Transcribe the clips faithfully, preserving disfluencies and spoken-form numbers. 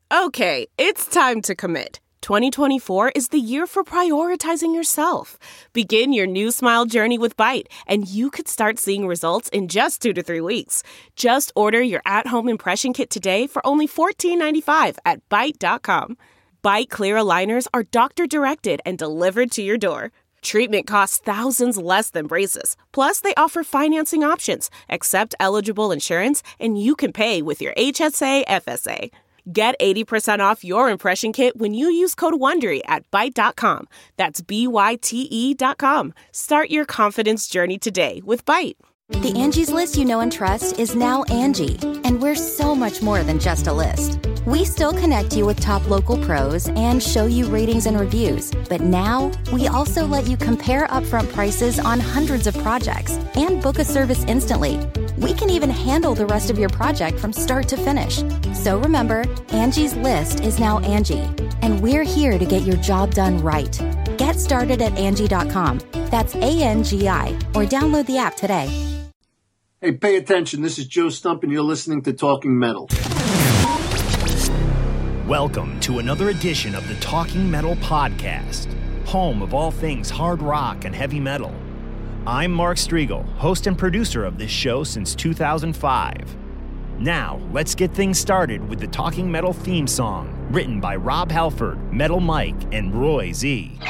Okay, it's time to commit. twenty twenty-four is the year for prioritizing yourself. Begin your new smile journey with Byte, and you could start seeing results in just two to three weeks. Just order your at-home impression kit today for only fourteen ninety-five at byte dot com. Byte clear aligners are doctor-directed and delivered to your door. Treatment costs thousands less than braces. Plus, they offer financing options, accept eligible insurance, and you can pay with your H S A F S A. Get eighty percent off your impression kit when you use code WONDERY at byte dot com. That's B Y T E dot com. Start your confidence journey today with Byte. The Angie's List you know and trust is now Angie, and we're so much more than just a list. We still connect you with top local pros and show you ratings and reviews, but now we also let you compare upfront prices on hundreds of projects and book a service instantly. We can even handle the rest of your project from start to finish. So remember, Angie's List is now Angie, and we're here to get your job done right. Get started at Angie dot com. That's A N G I, or download the app today. Hey, pay attention. This is Joe Stump, and you're listening to Talking Metal. Welcome to another edition of the Talking Metal Podcast, home of all things hard rock and heavy metal. I'm Mark Striegel, host and producer of this show since two thousand five. Now, let's get things started with the Talking Metal theme song, written by Rob Halford, Metal Mike, and Roy Z.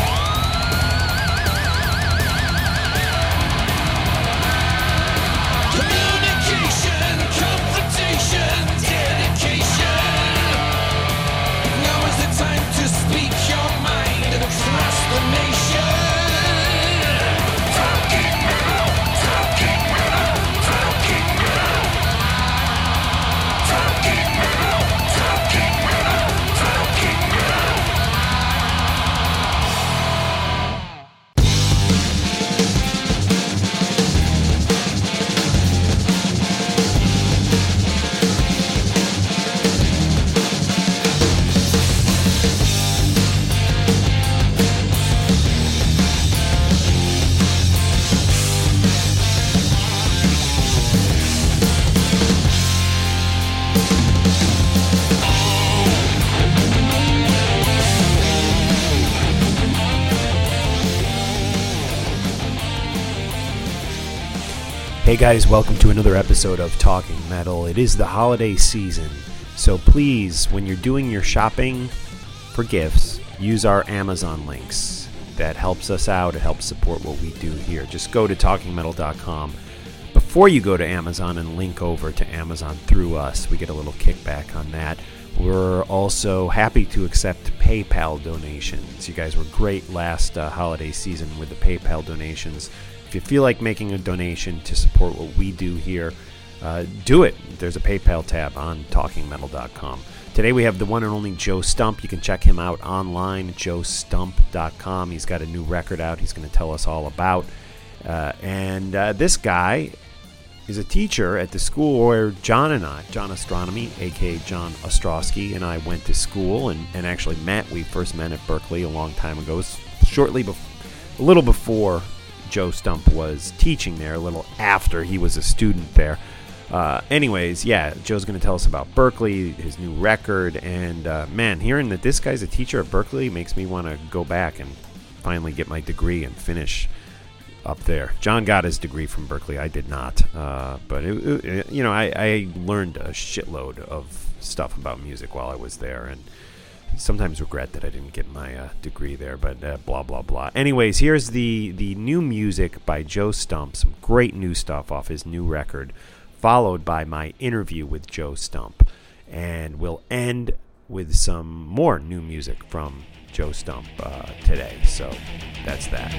Hey guys, welcome to another episode of Talking Metal. It is the holiday season, so please, when you're doing your shopping for gifts, use our Amazon links. That helps us out. It helps support what we do here. Just go to talking metal dot com. Before you go to Amazon and link over to Amazon through us, we get a little kickback on that. We're also happy to accept PayPal donations. You guys were great last uh, holiday season with the PayPal donations. If you feel like making a donation to support what we do here, uh, do it. There's a PayPal tab on talking metal dot com. Today we have the one and only Joe Stump. You can check him out online, joe stump dot com. He's got a new record out he's going to tell us all about. Uh, and uh, this guy is a teacher at the school where John and I, John Astronomy, a k a. John Ostrowski, and I went to school and, and actually met. We first met at Berkeley a long time ago. It was shortly before, a little before Joe Stump was teaching there, a little after he was a student there. Uh, anyways, yeah, Joe's going to tell us about Berkeley, his new record, and uh, man, hearing that this guy's a teacher at Berkeley makes me want to go back and finally get my degree and finish up there. John got his degree from Berkeley. I did not, uh, but it, it, you know, I, I learned a shitload of stuff about music while I was there, and sometimes regret that I didn't get my uh, degree there, but uh, blah, blah, blah. Anyways, here's the, the new music by Joe Stump, some great new stuff off his new record, followed by my interview with Joe Stump. And we'll end with some more new music from Joe Stump uh, today. So that's that.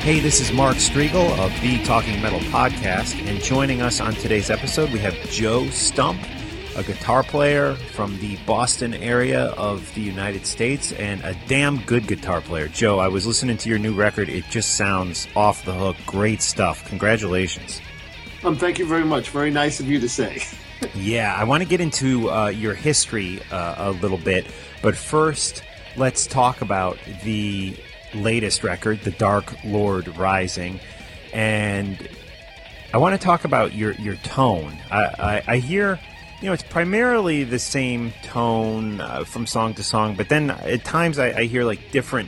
Hey, this is Mark Striegel of the Talking Metal Podcast, and joining us on today's episode, we have Joe Stump, a guitar player from the Boston area of the United States, and a damn good guitar player. Joe, I was listening to your new record. It just sounds off the hook. Great stuff. Congratulations. Um, thank you very much. Very nice of you to say. Yeah, I want to get into uh, your history uh, a little bit, but first, let's talk about the latest record, The Dark Lord Rising, and I want to talk about your, your tone. I, I, I hear, you know, it's primarily the same tone uh, from song to song, but then at times I, I hear like different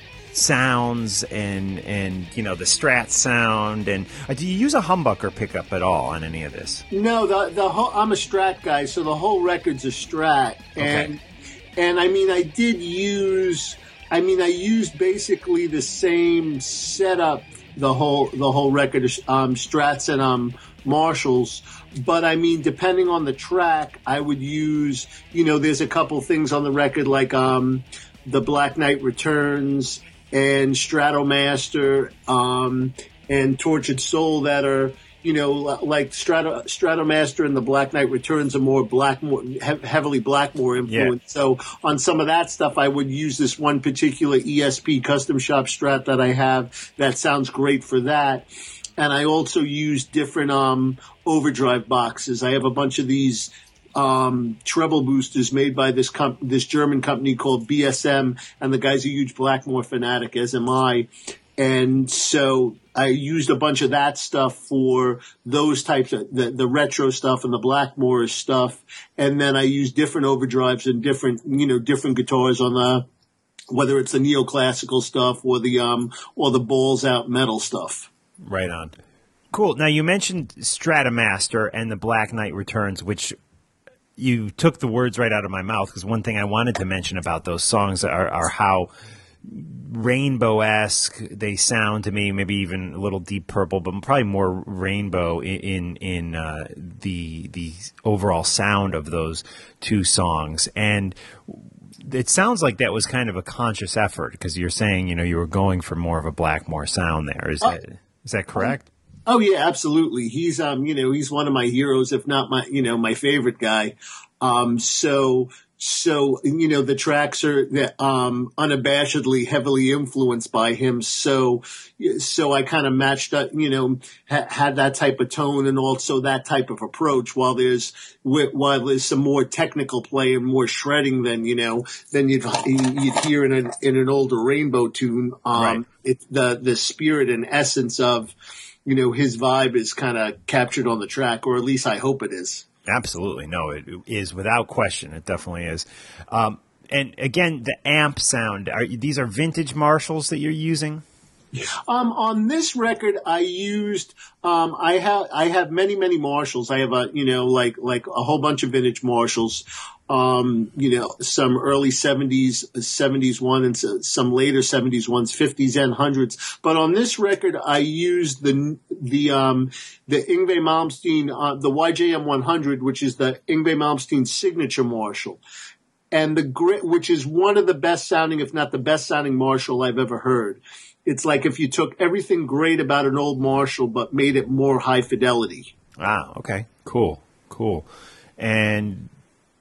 sounds and, and you know, the Strat sound. And uh, do you use a humbucker pickup at all on any of this? No, the the whole, I'm a Strat guy, so the whole record's a Strat, and okay. and I mean, I did use. I mean, I used basically the same setup, the whole the whole record, um, Strats and um, Marshalls. But I mean, depending on the track, I would use, you know, there's a couple things on the record like um, the Black Knight Returns and Stratomaster um, and Tortured Soul that are, you know, like Strato, Stratomaster and the Black Knight Returns are more Blackmore, he- heavily Blackmore influenced. Yeah. So on some of that stuff, I would use this one particular E S P custom shop Strat that I have that sounds great for that. And I also use different um, overdrive boxes. I have a bunch of these um, treble boosters made by this comp- this German company called B S M, and the guy's a huge Blackmore fanatic, as am I. And so I used a bunch of that stuff for those types of the, the retro stuff and the Blackmore stuff. And then I used different overdrives and different, you know, different guitars on the, whether it's the neoclassical stuff or the, um, or the balls out metal stuff. Right on. Cool. Now you mentioned Stratomaster and the Black Knight Returns, which you took the words right out of my mouth, because one thing I wanted to mention about those songs are, are how rainbow-esque they sound to me, maybe even a little Deep Purple, but probably more rainbow in in, in uh, the the overall sound of those two songs. And it sounds like that was kind of a conscious effort, because you're saying, you know, you were going for more of a Blackmore sound there. Is Oh. that is that correct? Oh yeah, absolutely. He's um, you know, he's one of my heroes, if not my, you know, my favorite guy. Um, so. So, you know, the tracks are um, unabashedly heavily influenced by him. So, so I kind of matched up, you know, ha- had that type of tone and also that type of approach. While there's while there's some more technical play and more shredding than, you know, than you'd you'd hear in an in an older Rainbow tune. Um, Right. It's the the spirit and essence of, you know, his vibe is kind of captured on the track, or at least I hope it is. Absolutely. No, it is without question. It definitely is. Um, and again, the amp sound, are these are vintage Marshalls that you're using? Um, on this record, I used, um, I have, I have many, many Marshalls. I have a, you know, like, like a whole bunch of vintage Marshalls. Um, you know, some early seventies, seventies one and some later seventies ones, fifties and hundreds. But on this record, I used the, the, um, the Yngwie Malmsteen, uh, the Y J M one hundred, which is the Yngwie Malmsteen signature Marshall. And the grit, which is one of the best sounding, if not the best sounding Marshall I've ever heard. It's like if you took everything great about an old Marshall, but made it more high fidelity. Ah, okay. Cool. Cool. And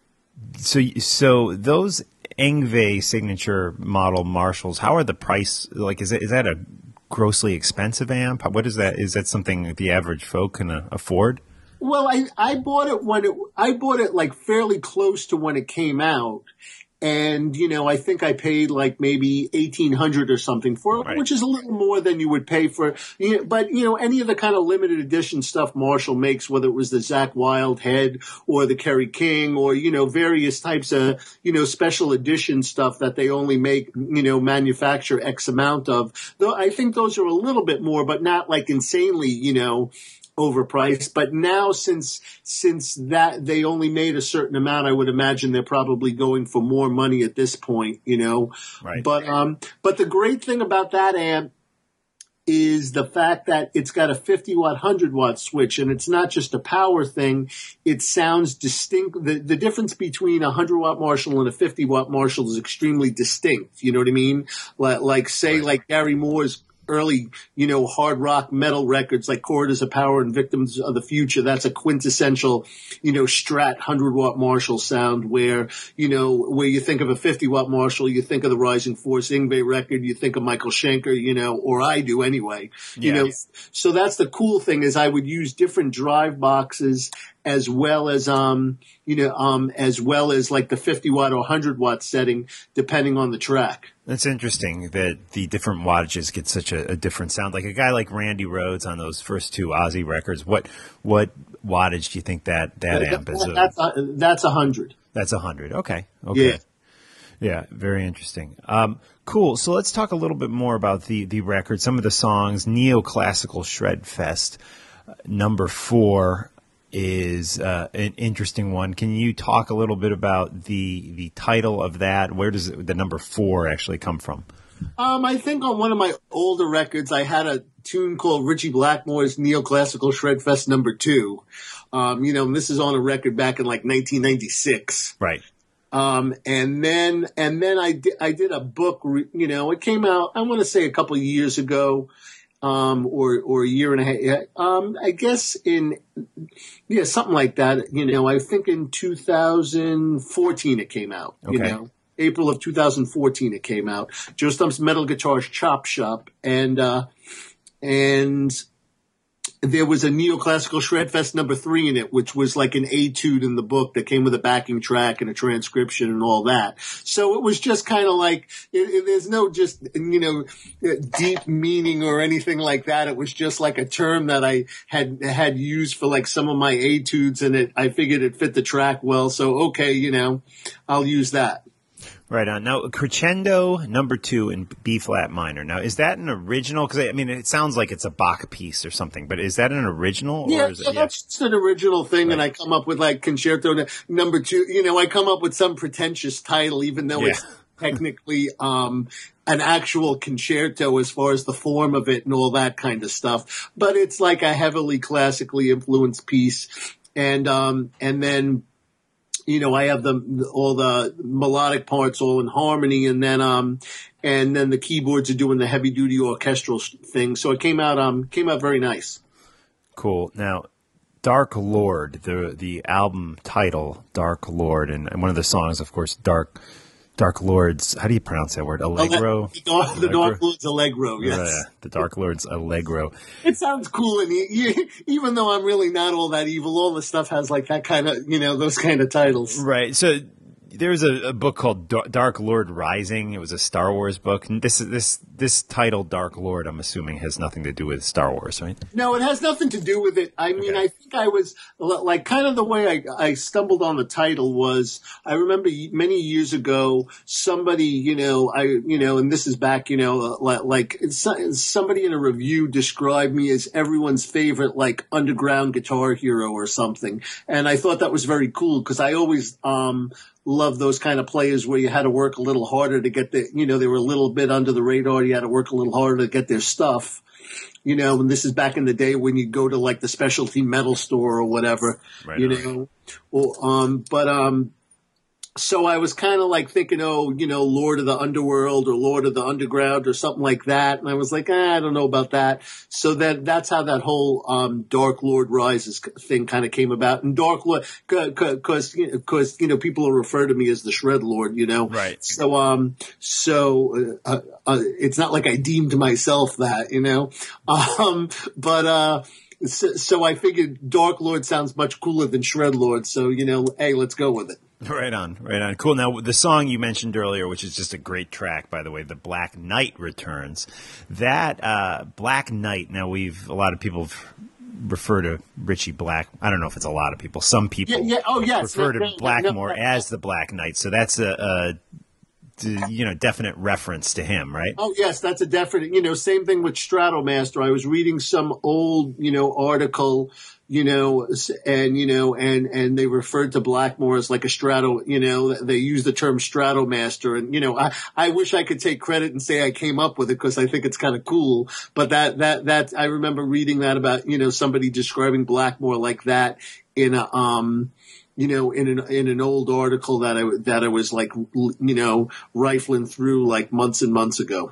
so, so those Yngwie signature model Marshalls, how are the price? Like, is it, is that a grossly expensive amp? What is that? Is that something the average folk can uh, afford? Well, I, I bought it when it, I bought it like fairly close to when it came out. And, you know, I think I paid like maybe eighteen hundred dollars or something for it, Right. which is a little more than you would pay for, you know, but, you know, any of the kind of limited edition stuff Marshall makes, whether it was the Zakk Wylde head or the Kerry King or, you know, various types of, you know, special edition stuff that they only make, you know, manufacture X amount of. Though I think those are a little bit more, but not like insanely, you know, overpriced. But now since since that they only made a certain amount, I would imagine they're probably going for more money at this point, you know. Right. But um but the great thing about that amp is the fact that it's got a fifty watt, one hundred watt switch, and it's not just a power thing. It sounds distinct. The, the difference between a one hundred watt Marshall and a fifty watt Marshall is extremely distinct. You know what I mean? Like, like say, Right. like Gary Moore's early, you know, hard rock metal records like Corridors of Power and Victims of the Future. That's a quintessential, you know, Strat one hundred watt Marshall sound where, you know, where you think of a fifty watt Marshall, you think of the Rising Force Yngwie record, you think of Michael Schenker, you know, or I do anyway, you yeah. know. So that's the cool thing is I would use different drive boxes as well as, um, you know, um, as well as like the fifty watt or one hundred watt setting, depending on the track. That's interesting that the different wattages get such a, a different sound. Like a guy like Randy Rhoads on those first two Ozzy records, what what wattage do you think that, that that, amp is? That, that's, a, that's one hundred. That's one hundred. Okay. Okay. Yeah. Yeah, very interesting. Um, cool. So let's talk a little bit more about the, the record, some of the songs. Neoclassical Shred Fest, uh, number four, is uh, an interesting one. Can you talk a little bit about the the title of that? Where does it, the number four actually come from? Um, I think on one of my older records, I had a tune called Richie Blackmore's Neoclassical Shred Fest number two. Um, you know, and this is on a record back in like nineteen ninety-six. Right. Um, and then, and then I did, I did a book, you know, it came out, I want to say a couple of years ago, um, or, or a year and a half, um, I guess in, yeah, something like that, you know, I think in two thousand fourteen it came out, okay. you know, April of two thousand fourteen it came out, Joe Stump's Metal Guitars Chop Shop, and, uh, and, there was a Neoclassical Shred Fest number three in it, which was like an etude in the book that came with a backing track and a transcription and all that. So it was just kind of like, it, it, there's no just, you know, deep meaning or anything like that. It was just like a term that I had, had used for like some of my etudes, and it, I figured it fit the track well. So, okay, you know, I'll use that. Right on. Now, Crescendo number two in B flat minor. Now, is that an original? Because I mean, it sounds like it's a Bach piece or something, but is that an original? Yeah, or is yeah it, that's just an original thing, right. And I come up with like Concerto number two. You know, I come up with some pretentious title, even though yeah. it's technically um an actual concerto as far as the form of it and all that kind of stuff. But it's like a heavily classically influenced piece, and um and then. You know, I have the all the melodic parts all in harmony, and then um, and then the keyboards are doing the heavy duty orchestral thing. So it came out um came out very nice. Cool. Now, Dark Lord, the the album title, Dark Lord, and, and one of the songs, of course, Dark Dark Lord's. How do you pronounce that word? Allegro. The Dark, the Dark Lord's Allegro. Yes. Uh, the Dark Lord's Allegro. It sounds cool, and you, you, even though I'm really not all that evil, all the stuff has like that kind of, you know, those kind of titles. Right. So there's a, a book called Dark Lord Rising. It was a Star Wars book. And this this this title, Dark Lord, I'm assuming has nothing to do with Star Wars, right? No, it has nothing to do with it. I mean, okay. I think I was like kind of the way I, I stumbled on the title was I remember many years ago somebody, you know, I you know, and this is back, you know, like somebody in a review described me as everyone's favorite like underground guitar hero or something, and I thought that was very cool because I always um. love those kind of players where you had to work a little harder to get the, you know, they were a little bit under the radar. You had to work a little harder to get their stuff, you know, and this is back in the day when you go to like the specialty metal store or whatever, right you on. know, well, um, but, um, so I was kind of like thinking, oh, you know, Lord of the Underworld or Lord of the Underground or something like that. And I was like, eh, I don't know about that. So that that's how that whole um, Dark Lord Rises thing kind of came about. And Dark Lord, because because you know people will refer to me as the Shred Lord, you know. Right. So um so uh, uh, it's not like I deemed myself that, you know. Um, but uh. So, so I figured Dark Lord sounds much cooler than Shred Lord. So, you know, hey, let's go with it. Right on, right on. Cool. Now, the song you mentioned earlier, which is just a great track, by the way, The Black Knight Returns. That uh, Black Knight, now we've, a lot of people refer to Richie Black. I don't know if it's a lot of people. Some people yeah, yeah. Oh, yes. refer no, to no, Blackmore no, no, as The Black Knight. So that's a, a you know, definite reference to him, right? Oh, yes, that's a definite, you know, same thing with Stratomaster. I was reading some old, you know, article, you know, and, you know, and, and they referred to Blackmore as like a Strato, you know, they use the term Stratomaster. And, you know, I, I wish I could take credit and say I came up with it because I think it's kind of cool. But that, that, that, I remember reading that about, you know, somebody describing Blackmore like that in a, um, you know, in an in an old article that I that I was like, you know, rifling through like months and months ago.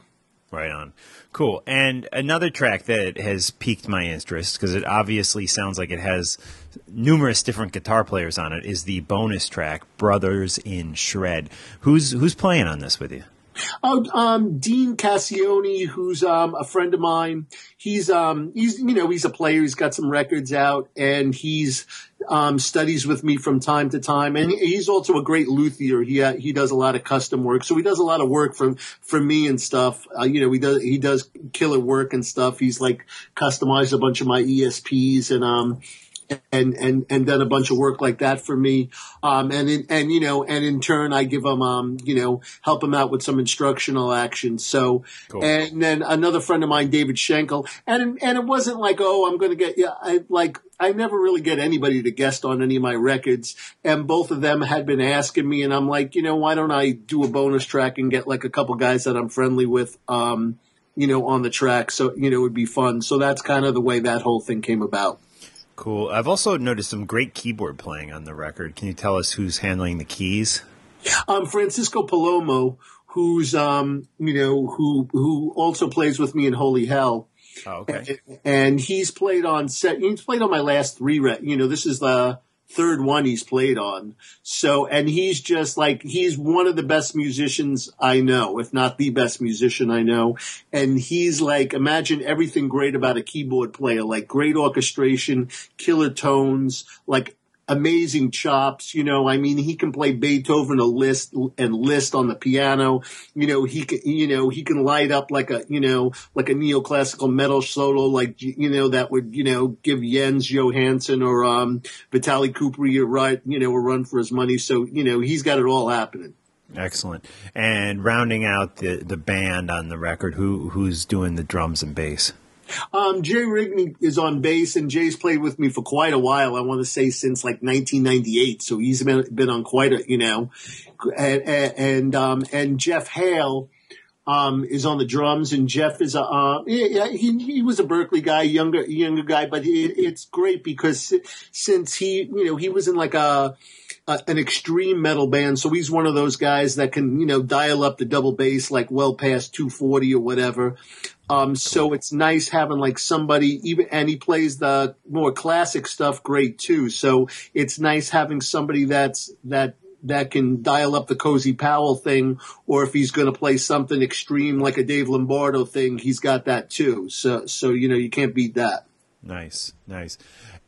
Right on. Cool. And another track that has piqued my interest, because it obviously sounds like it has numerous different guitar players on it, is the bonus track, Brothers in Shred. Who's who's playing on this with you? Oh, um, Dean Cassione, who's um, a friend of mine. He's um, he's you know he's a player. He's got some records out, and he's um, studies with me from time to time. And he's also a great luthier. He uh, he does a lot of custom work, so he does a lot of work for for me and stuff. Uh, you know, he does he does killer work and stuff. He's like customized a bunch of my E S Ps and um. And, and, and done a bunch of work like that for me. Um, and, in, and, you know, and in turn, I give him, um, you know, help him out with some instructional action. So, cool. And then another friend of mine, David Schenkel. And, and it wasn't like, oh, I'm going to get, yeah, I like, I never really get anybody to guest on any of my records. And both of them had been asking me, and I'm like, you know, why don't I do a bonus track and get like a couple guys that I'm friendly with, um, you know, on the track. So, you know, it would be fun. So that's kind of the way that whole thing came about. Cool. I've also noticed some great keyboard playing on the record. Can you tell us who's handling the keys? Um, Francisco Palomo, who's um, you know, who who also plays with me in Holy Hell. Oh, okay. And, and he's played on set. He's played on my last three. Re- you know, this is the third one he's played on. So, and he's just like, he's one of the best musicians I know, if not the best musician I know. And he's like, imagine everything great about a keyboard player, like great orchestration, killer tones, like amazing chops. You know, I mean, he can play Beethoven, a Liszt, and Liszt on the piano. You know, he can, you know, he can light up like a, you know, like a neoclassical metal solo, like, you know, that would, you know, give Jens Johansson or, um, Vitaly Kupri a right, you know, a run for his money. So, you know, he's got it all happening. Excellent. And rounding out the, the band on the record, who, who's doing the drums and bass? Um, Jay Rigney is on bass, and Jay's played with me for quite a while. I want to say since like nineteen ninety-eight. So he's been, been on quite a, you know, and, and, um, and Jeff Hale, um, is on the drums, and Jeff is a, uh, yeah, he, he was a Berkeley guy, younger, younger guy, but it, it's great because since he, you know, he was in like a, Uh, an extreme metal band, so he's one of those guys that can, you know, dial up the double bass like well past two forty or whatever. Um, so it's nice having like somebody, even, and he plays the more classic stuff great too. So it's nice having somebody that's, that, that can dial up the Cozy Powell thing, or if he's going to play something extreme like a Dave Lombardo thing, he's got that too. So, so, you know, you can't beat that. Nice, nice.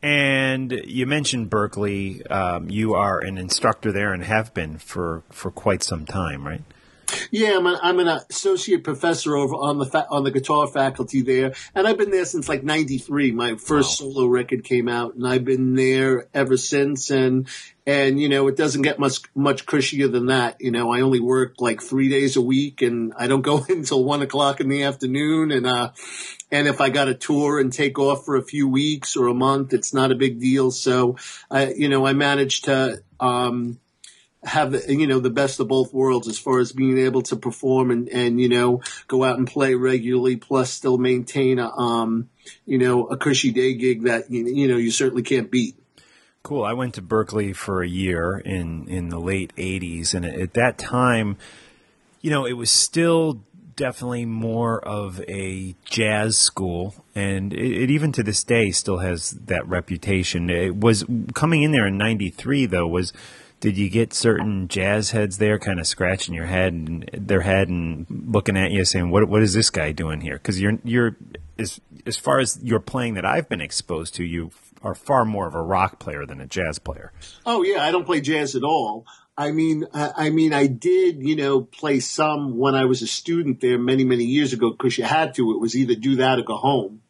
And you mentioned Berkeley. Um, you are an instructor there and have been for, for quite some time, right? Yeah, I'm, a, I'm an associate professor over on the fa- on the guitar faculty there, and I've been there since like ninety-three. My first wow. solo record came out, and I've been there ever since. And and you know, it doesn't get much much cushier than that. You know, I only work like three days a week, and I don't go in until one o'clock in the afternoon. And uh, and if I got a tour and take off for a few weeks or a month, it's not a big deal. So, I you know, I managed to. Um, have, you know, the best of both worlds as far as being able to perform and, and, you know, go out and play regularly, plus still maintain a, um, you know, a cushy day gig that, you, you know, you certainly can't beat. Cool. I went to Berkeley for a year in, in the late eighties. And at that time, you know, it was still definitely more of a jazz school. And it, it even to this day still has that reputation. It was coming in there in ninety-three, though, was... Did you get certain jazz heads there kind of scratching your head and their head and looking at you saying, what what is this guy doing here? Because you're, you're as, as far as your playing that I've been exposed to, you are far more of a rock player than a jazz player. Oh, yeah, I don't play jazz at all. I mean, I, I mean, I did, you know, play some when I was a student there many, many years ago because you had to. It was either do that or go home.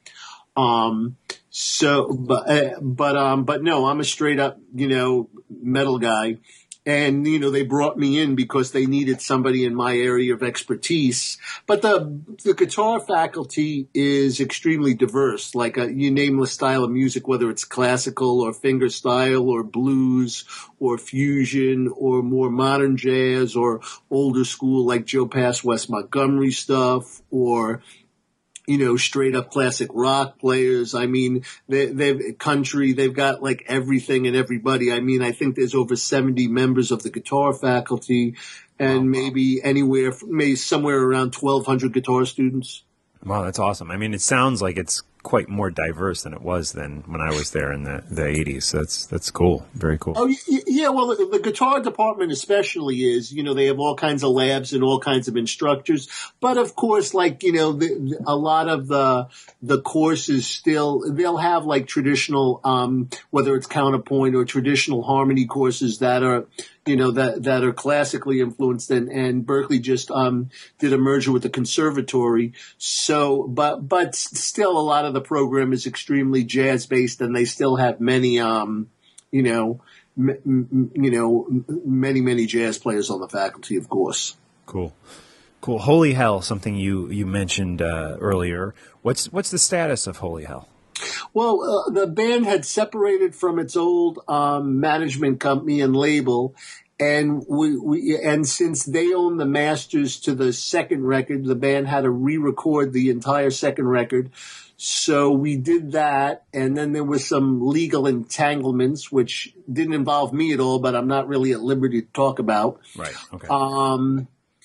Um, so, but, uh, but, um, but no, I'm a straight up, you know, metal guy. And, you know, they brought me in because they needed somebody in my area of expertise. But the, the guitar faculty is extremely diverse, like a, you name the style of music, whether it's classical or finger style or blues or fusion or more modern jazz or older school like Joe Pass, Wes Montgomery stuff, or, you know, straight up classic rock players. I mean, they, they've country, they've got like everything and everybody. I mean, I think there's over seventy members of the guitar faculty. and wow. maybe anywhere, maybe somewhere around twelve hundred guitar students. Wow, that's awesome. I mean, it sounds like it's quite more diverse than it was then when I was there in the, the eighties. So that's that's cool. Very cool. Oh, yeah. Well, the, the guitar department especially is, you know, they have all kinds of labs and all kinds of instructors. But, of course, like, you know, the, a lot of the the courses still, they'll have, like, traditional, um, whether it's counterpoint or traditional harmony courses that are, you know, that, that are classically influenced. And, and Berklee just um, did a merger with the conservatory. So, but but still a lot of the program is extremely jazz based, and they still have many, um, you know, m- m- you know, many many jazz players on the faculty, of course. Cool, cool. Holy Hell, something you you mentioned uh, earlier. What's what's the status of Holy Hell? Well, uh, the band had separated from its old um, management company and label. And we, we, and since they own the masters to the second record, the band had to re-record the entire second record. So we did that. And then there was some legal entanglements, which didn't involve me at all, but I'm not really at liberty to talk about. Right. Okay. Um,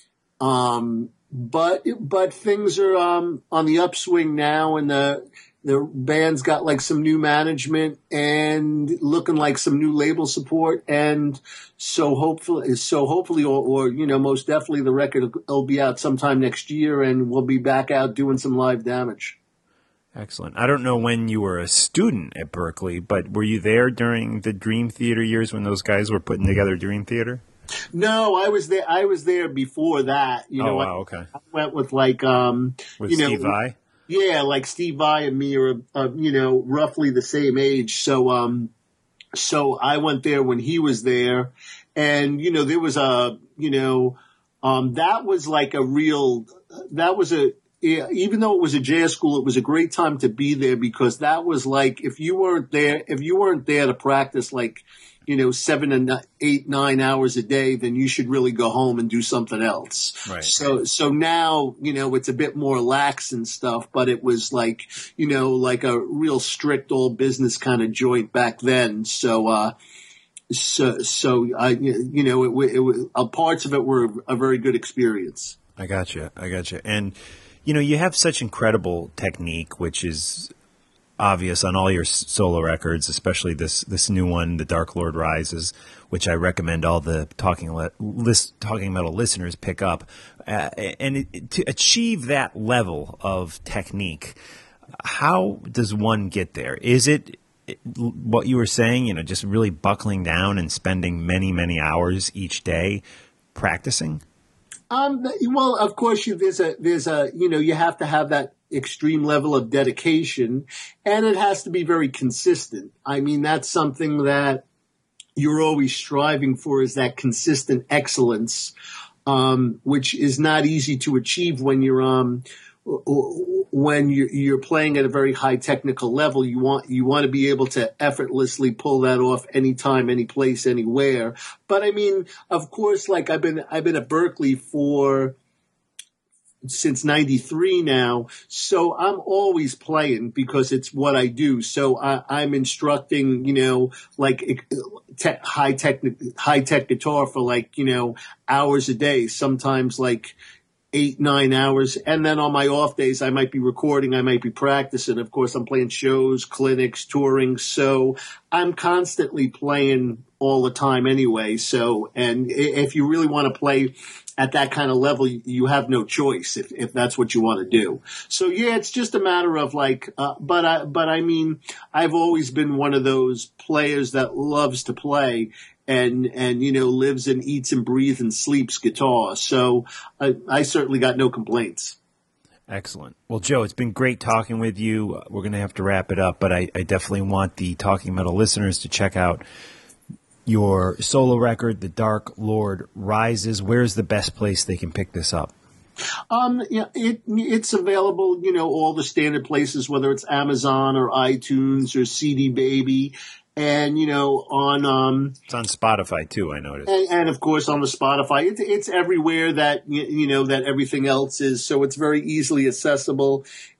um, but, but things are, um, on the upswing now, and the, the band's got like some new management and looking like some new label support. And so hopefully, so hopefully, or, or, you know, most definitely the record will be out sometime next year, and we'll be back out doing some live damage. Excellent. I don't know when you were a student at Berklee, but were you there during the Dream Theater years when those guys were putting together Dream Theater? No, I was there. I was there before that. You know, oh, wow, I, okay. I went with like, um, with you know, Steve Vai? Yeah, like Steve Vai and me are, uh, you know, roughly the same age. So, um, so I went there when he was there, and, you know, there was a, you know, um, that was like a real, that was a, even though it was a jazz school, it was a great time to be there, because that was like, if you weren't there, if you weren't there to practice like, you know, seven and eight, nine hours a day, then you should really go home and do something else. Right. So, so now, you know, it's a bit more lax and stuff, but it was like, you know, like a real strict old business kind of joint back then. So, uh, so, so I, you know, it, it, it uh, parts of it were a very good experience. I got you. I got you. And, you know, you have such incredible technique, which is obvious on all your solo records, especially this this new one, The Dark Lord Rises, which I recommend all the Talking Le- list, Talking Metal listeners pick up. Uh, and it, to achieve that level of technique, how does one get there? Is it what you were saying, you know, just really buckling down and spending many, many hours each day practicing? Um, well, of course, you, there's a, there's a, you know, you have to have that extreme level of dedication, and it has to be very consistent. I mean, that's something that you're always striving for, is that consistent excellence, um, which is not easy to achieve when you're, um, when you're, you're playing at a very high technical level. You want, you want to be able to effortlessly pull that off anytime, any place, anywhere. But I mean, of course, like I've been, I've been at Berklee for, since ninety-three now. So I'm always playing because it's what I do. So I, I'm instructing, you know, like te- high tech, high tech guitar for like, you know, hours a day, sometimes like eight, nine hours. And then on my off days, I might be recording, I might be practicing. Of course, I'm playing shows, clinics, touring. So I'm constantly playing all the time anyway. So, and if you really want to play at that kind of level, you have no choice if, if that's what you want to do. So yeah, it's just a matter of like, uh, but I, but I mean, I've always been one of those players that loves to play and, and, you know, lives and eats and breathes and sleeps guitar. So I, I certainly got no complaints. Excellent. Well, Joe, it's been great talking with you. We're going to have to wrap it up, but I, I definitely want the Talking Metal listeners to check out your solo record, The Dark Lord Rises. Where's the best place they can pick this up? Um, yeah, it, it's available, you know, all the standard places, whether it's Amazon or iTunes or C D Baby. And, you know, on, um, it's on Spotify too, I noticed. And, and of course on the Spotify, it's, it's everywhere that, you know, that everything else is. So it's very easily accessible.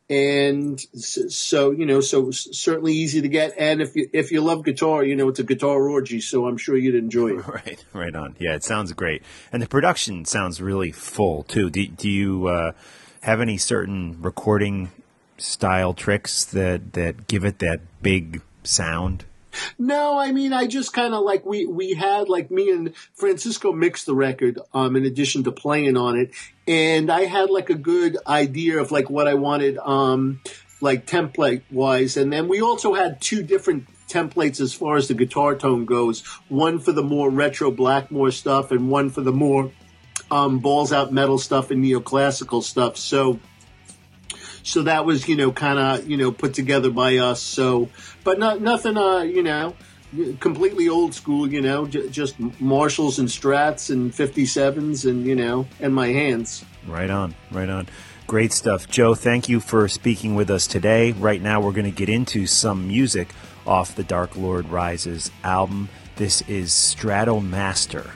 And so, you know, so certainly easy to get. And if you, if you love guitar, you know, it's a guitar orgy. So I'm sure you'd enjoy it. Right. Right on. Yeah, it sounds great. And the production sounds really full too. Do, do you uh, have any certain recording style tricks that, that give it that big sound? No, I mean, I just kind of like, we, we had like me and Francisco mixed the record, um, in addition to playing on it. And I had like a good idea of like what I wanted, um, like template wise. And then we also had two different templates as far as the guitar tone goes. One for the more retro Blackmore stuff and one for the more, um, balls out metal stuff and neoclassical stuff. So, So that was, you know, kind of, you know, put together by us. So, but not nothing, uh, you know, completely old school, you know, j- just Marshalls and Strats and fifty-sevens and, you know, and my hands. Right on, right on. Great stuff. Joe, thank you for speaking with us today. Right now we're going to get into some music off the Dark Lord Rises album. This is Stratomaster.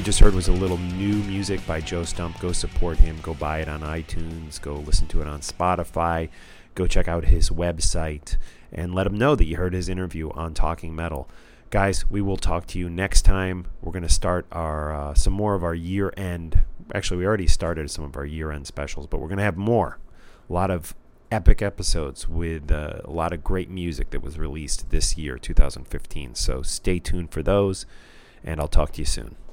just heard was a little new music by Joe Stump. Go support him. Go buy it on iTunes. Go listen to it on Spotify. Go check out his website and let him know that you heard his interview on Talking Metal. Guys, we will talk to you next time. We're going to start our uh, some more of our year-end. Actually, we already started some of our year-end specials, but we're going to have more. A lot of epic episodes with uh, a lot of great music that was released this year, two thousand fifteen. So stay tuned for those, and I'll talk to you soon.